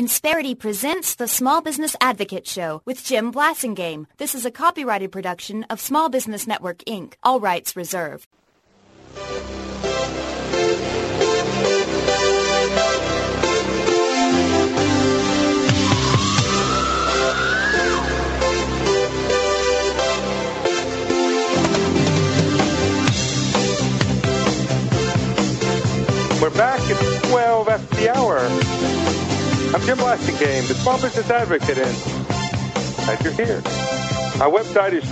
Insperity presents the Small Business Advocate Show with Jim Blasingame. This is a copyrighted production of Small Business Network, Inc. All rights reserved. We're back at 12 after the hour. I'm Jim Blasingame, the Small Business Advocate, and glad you're here. Our website is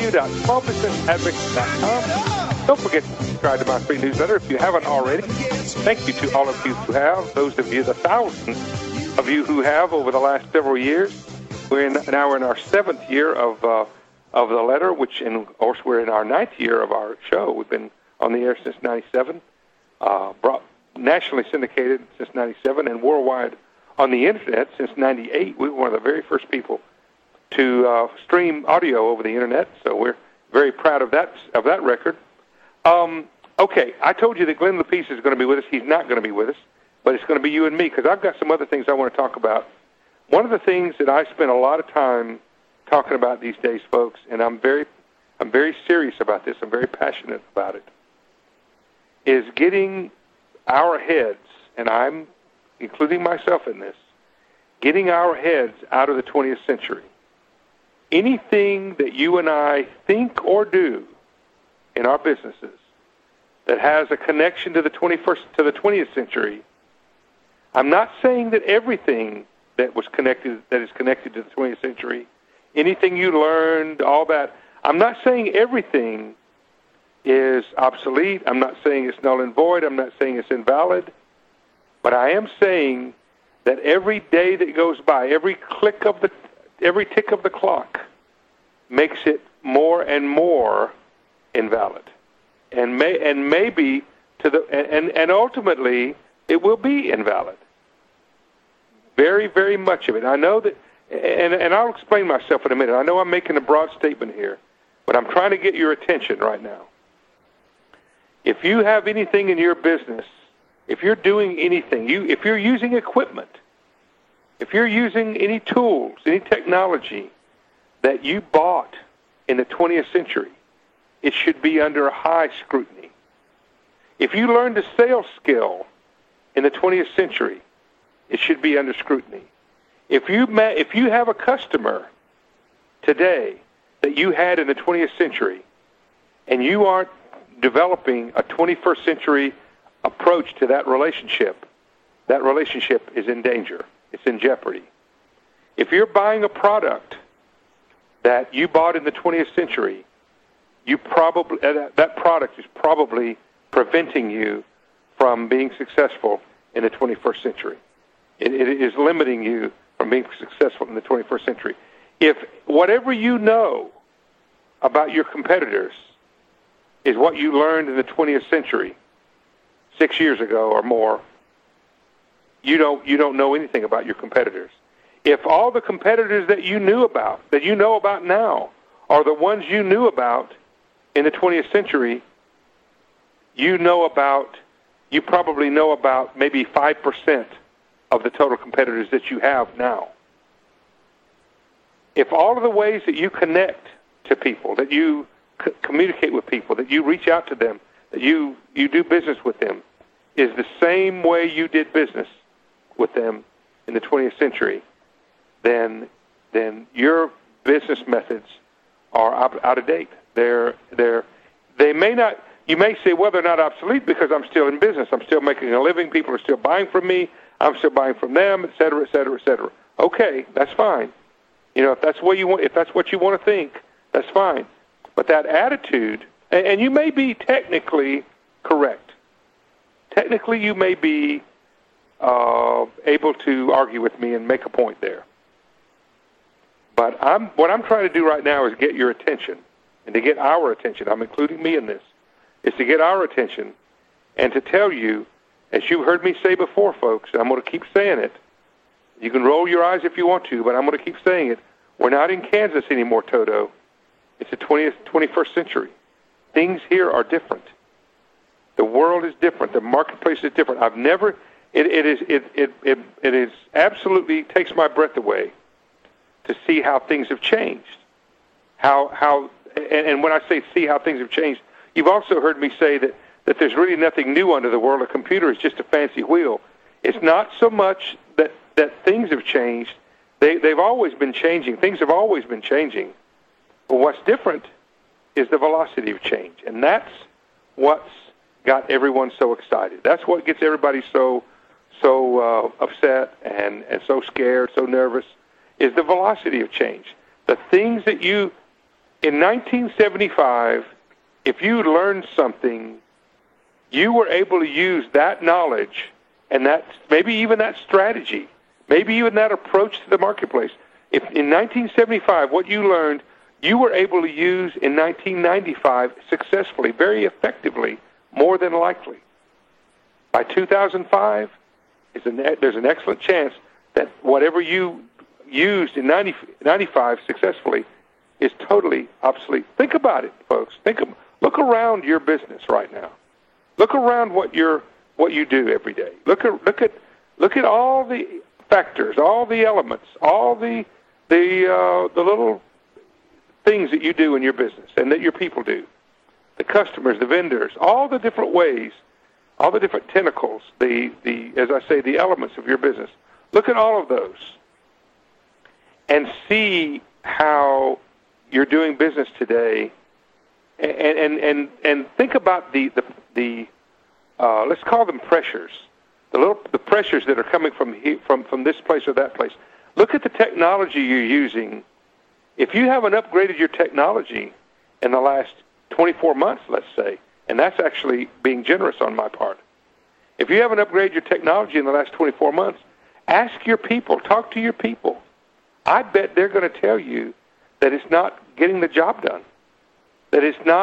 www.smallbusinessadvocate.com. Don't forget to subscribe to my free newsletter if you haven't already. Thank you to all of you who have, those of you, the thousands of you who have over the last several years. We're now in our 7th year of the letter, which, of course, we're in our 9th year of our show. We've been on the air since 97, nationally syndicated since 97, and worldwide on the Internet since 98. We were one of the very first people to stream audio over the Internet, so we're very proud of that record. Okay, I told you that Glenn LaPeace is going to be with us. He's not going to be with us, but it's going to be you and me, because I've got some other things I want to talk about. One of the things that I spend a lot of time talking about these days, folks, and I'm very serious about this, I'm very passionate about it, is getting our heads, and I'm including myself in this, getting our heads out of the 20th century. Anything that you and I think or do in our businesses that has a connection to the 20th century, I'm not saying that everything that is connected to the 20th century, anything you learned, all that, I'm not saying everything is obsolete. I'm not saying it's null and void. I'm not saying it's invalid. But I am saying that every day that goes by, every tick of the clock makes it more and more invalid, and maybe and ultimately it will be invalid. Very, very much of it. I know that, and I'll explain myself in a minute. I know I'm making a broad statement here, but I'm trying to get your attention right now. If you have anything in your business, if you're doing anything, if you're using equipment, if you're using any tools, any technology that you bought in the 20th century, it should be under high scrutiny. If you learned a sales skill in the 20th century, it should be under scrutiny. If you have a customer today that you had in the 20th century, and you aren't developing a 21st century approach to that relationship is in danger. It's in jeopardy. If you're buying a product that you bought in the 20th century, that product is probably preventing you from being successful in the 21st century. It is limiting you from being successful in the 21st century. If whatever you know about your competitors is what you learned in the 20th century, 6 years ago or more, you don't know anything about your competitors. If all the competitors that you know about now, are the ones you knew about in the 20th century, you probably know about maybe 5% of the total competitors that you have now. If all of the ways that you connect to people, that you communicate with people, that you reach out to them, that you do business with them, is the same way you did business with them in the 20th century, then your business methods are out of date. They may not. You may say, well, they're not obsolete because I'm still in business. I'm still making a living. People are still buying from me. I'm still buying from them, et cetera, et cetera, et cetera. Okay, that's fine. If that's what you want to think, that's fine. But that attitude, and you may be technically correct. Technically, you may be able to argue with me and make a point there. But what I'm trying to do right now is get your attention, and to get our attention. I'm including me in this. Is to get our attention and to tell you, as you've heard me say before, folks, and I'm going to keep saying it. You can roll your eyes if you want to, but I'm going to keep saying it. We're not in Kansas anymore, Toto. It's the 21st century. Things here are different. The world is different. The marketplace is different. I've never It is absolutely takes my breath away to see how things have changed. And when I say see how things have changed, you've also heard me say that there's really nothing new under the world. A computer is just a fancy wheel. It's not so much that things have changed. They've always been changing. Things have always been changing. But what's different is the velocity of change. And that's what's got everyone so excited. That's what gets everybody so upset and so scared, so nervous, is the velocity of change. The things that in 1975, if you learned something, you were able to use that knowledge and that maybe even that strategy, maybe even that approach to the marketplace. If in 1975 what you learned, you were able to use in 1995 successfully, very effectively, more than likely. By 2005, there's an excellent chance that whatever you used in 95 successfully is totally obsolete. Think about it, folks. Look around your business right now. Look around what you do every day. Look at all the factors, all the elements, all the little things that you do in your business and that your people do. The customers, the vendors, all the different ways, all the different tentacles, as I say, the elements of your business. Look at all of those and see how you're doing business today, and think about the let's call them pressures, the pressures that are coming from this place or that place. Look at the technology you're using. If you haven't upgraded your technology in the last 24 months, let's say, and that's actually being generous on my part. If you haven't upgraded your technology in the last 24 months, ask your people, talk to your people. I bet they're going to tell you that it's not getting the job done. That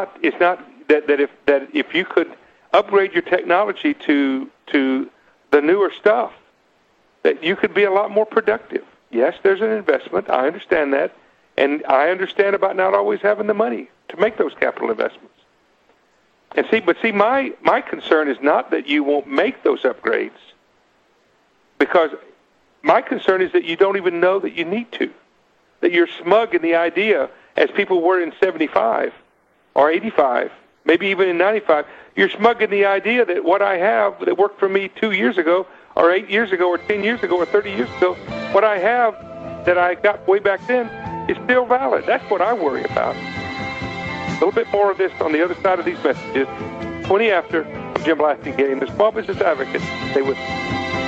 if you could upgrade your technology to the newer stuff, that you could be a lot more productive. Yes, there's an investment. I understand that. And I understand about not always having the money to make those capital investments. And see, my concern is not that you won't make those upgrades, because my concern is that you don't even know that you need to, that you're smug in the idea, as people were in 75 or 85, maybe even in 95, you're smug in the idea that what I have that worked for me 2 years ago or 8 years ago or 10 years ago or 30 years ago, what I have that I got way back then is still valid. That's what I worry about. A little bit more of this on the other side of these messages. 20 after, Jim Blasingame, the Small Business Advocate. Stay with me.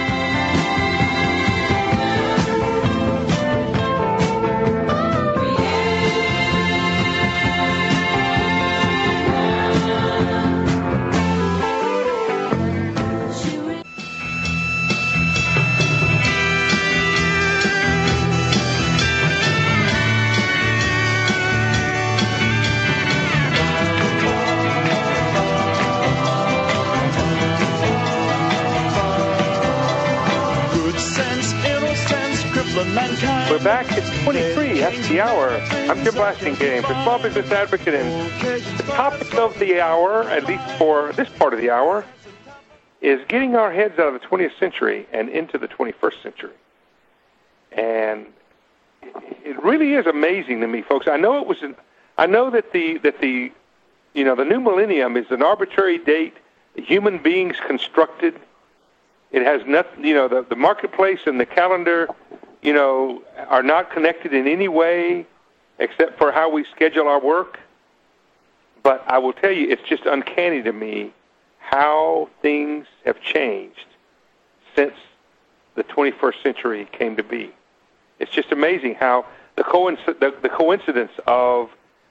We're back. It's 23 after the hour. I'm Jim Blasingame, the Small Business Advocate, and the topic of the hour, at least for this part of the hour, is getting our heads out of the 20th century and into the 21st century. And it really is amazing to me, folks. I know that the new millennium is an arbitrary date that human beings constructed. It has nothing. The marketplace and the calendar, are not connected in any way except for how we schedule our work. But I will tell you, it's just uncanny to me how things have changed since the 21st century came to be. It's just amazing how the coincidence of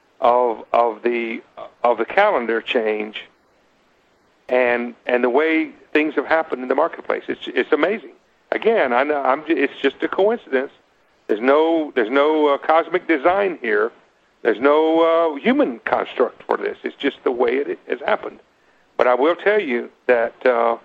the calendar change and the way things have happened in the marketplace. It's amazing. Again, I know it's just a coincidence. There's no cosmic design here. There's no human construct for this. It's just the way it has happened. But I will tell you that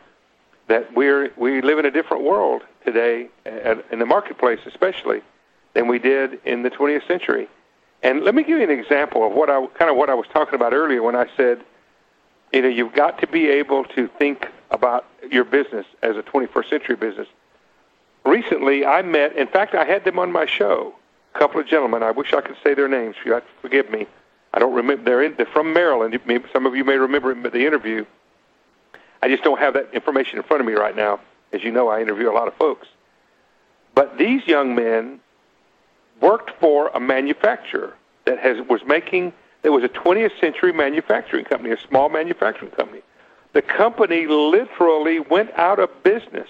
we live in a different world today, in the marketplace especially, than we did in the 20th century. And let me give you an example of what I was talking about earlier when I said you've got to be able to think about your business as a 21st century business. Recently, I had them on my show, a couple of gentlemen. I wish I could say their names. You have to forgive me. I don't remember. They're from Maryland. Some of you may remember the interview. I just don't have that information in front of me right now. As you know, I interview a lot of folks. But these young men worked for a manufacturer that was a 20th century manufacturing company, a small manufacturing company. The company literally went out of business,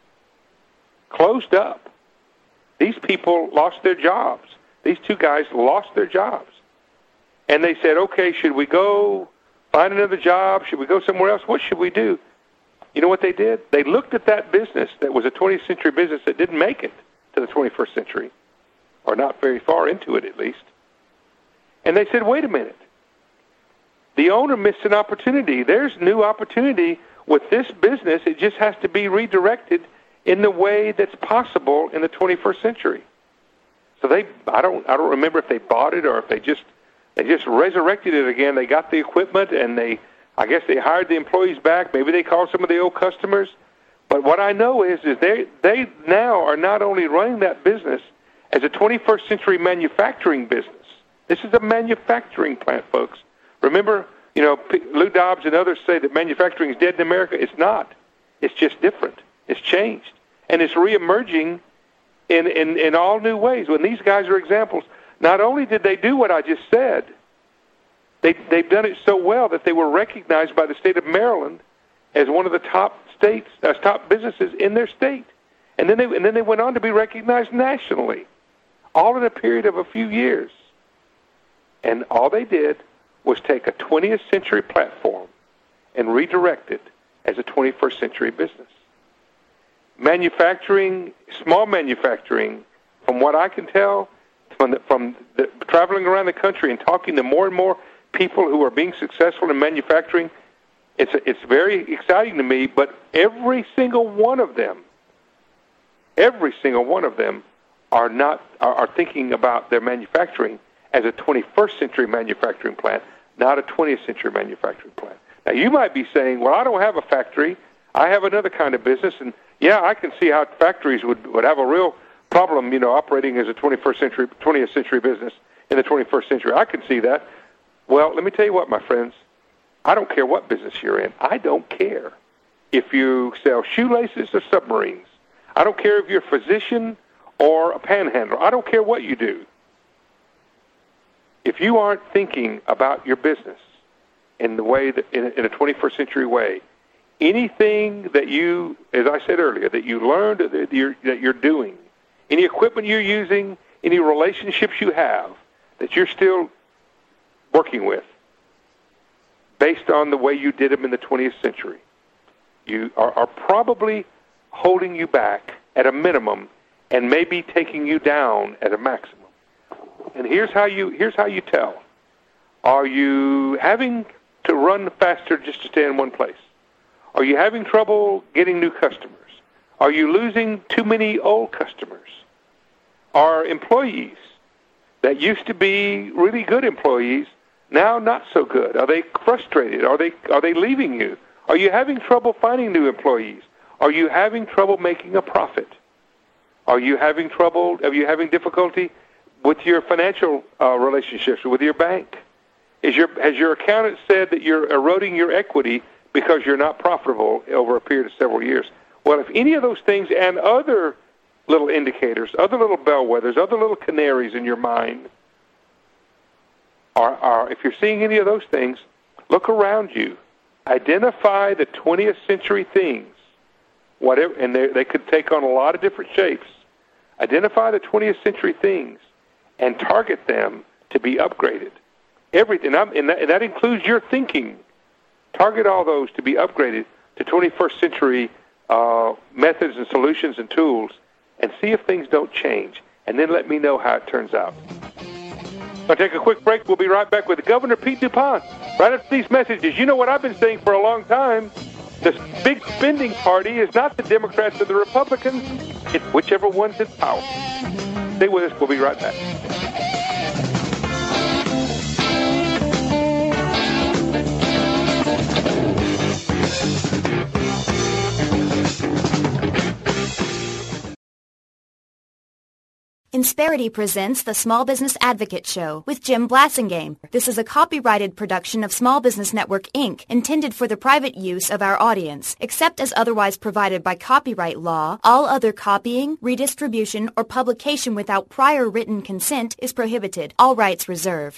closed up. These people lost their jobs. These two guys lost their jobs. And they said, okay, should we go find another job? Should we go somewhere else? What should we do? You know what they did? They looked at that business that was a 20th century business that didn't make it to the 21st century, or not very far into it at least. And they said, wait a minute. The owner missed an opportunity. There's new opportunity with this business. It just has to be redirected in the way that's possible in the 21st century. So I don't remember if they bought it or if they just resurrected it again. They got the equipment and I guess they hired the employees back. Maybe they called some of the old customers. But what I know is they now are not only running that business as a 21st century manufacturing business. This is a manufacturing plant, folks. Remember, Lou Dobbs and others say that manufacturing is dead in America. It's not. It's just different. It's changed. And it's reemerging in all new ways. When these guys are examples, not only did they do what I just said, they've done it so well that they were recognized by the state of Maryland as one of the top businesses in their state. And then they went on to be recognized nationally, all in a period of a few years. And all they did was take a 20th century platform and redirect it as a 21st century business. Manufacturing, small manufacturing, from what I can tell, from traveling around the country and talking to more and more people who are being successful in manufacturing, it's very exciting to me. But every single one of them are thinking about their manufacturing as a 21st century manufacturing plant, not a 20th century manufacturing plant. Now, you might be saying, well, I don't have a factory. I have another kind of business. And, yeah, I can see how factories would have a real problem, operating as a 20th century business in the 21st century. I can see that. Well, let me tell you what, my friends. I don't care what business you're in. I don't care if you sell shoelaces or submarines. I don't care if you're a physician or a panhandler. I don't care what you do. If you aren't thinking about your business in the way that in a 21st century way, anything that you, as I said earlier, that you learned that you're doing, any equipment you're using, any relationships you have that you're still working with, based on the way you did them in the 20th century, you are probably holding you back at a minimum and maybe taking you down at a maximum. And here's how you tell. Are you having to run faster just to stay in one place? Are you having trouble getting new customers? Are you losing too many old customers? Are employees that used to be really good employees now not so good? Are they frustrated? Are they leaving you? Are you having trouble finding new employees? Are you having trouble making a profit? Are you having difficulty with your financial relationships with your bank? Has your accountant said that you're eroding your equity because you're not profitable over a period of several years? Well, if any of those things and other little indicators, other little bellwethers, other little canaries in your mind are if you're seeing any of those things, look around you. Identify the 20th century things, whatever, and they could take on a lot of different shapes. Identify the 20th century things and target them to be upgraded. Everything, and that includes your thinking. Target all those to be upgraded to 21st century methods and solutions and tools, and see if things don't change. And then let me know how it turns out. I'll take a quick break. We'll be right back with Governor Pete DuPont. Right after these messages, you know what I've been saying for a long time. The big spending party is not the Democrats or the Republicans. It's whichever one's in power. Stay with us. We'll be right back. Insperity presents the Small Business Advocate Show with Jim Blasingame. This is a copyrighted production of Small Business Network, Inc., intended for the private use of our audience. Except as otherwise provided by copyright law, all other copying, redistribution, or publication without prior written consent is prohibited. All rights reserved.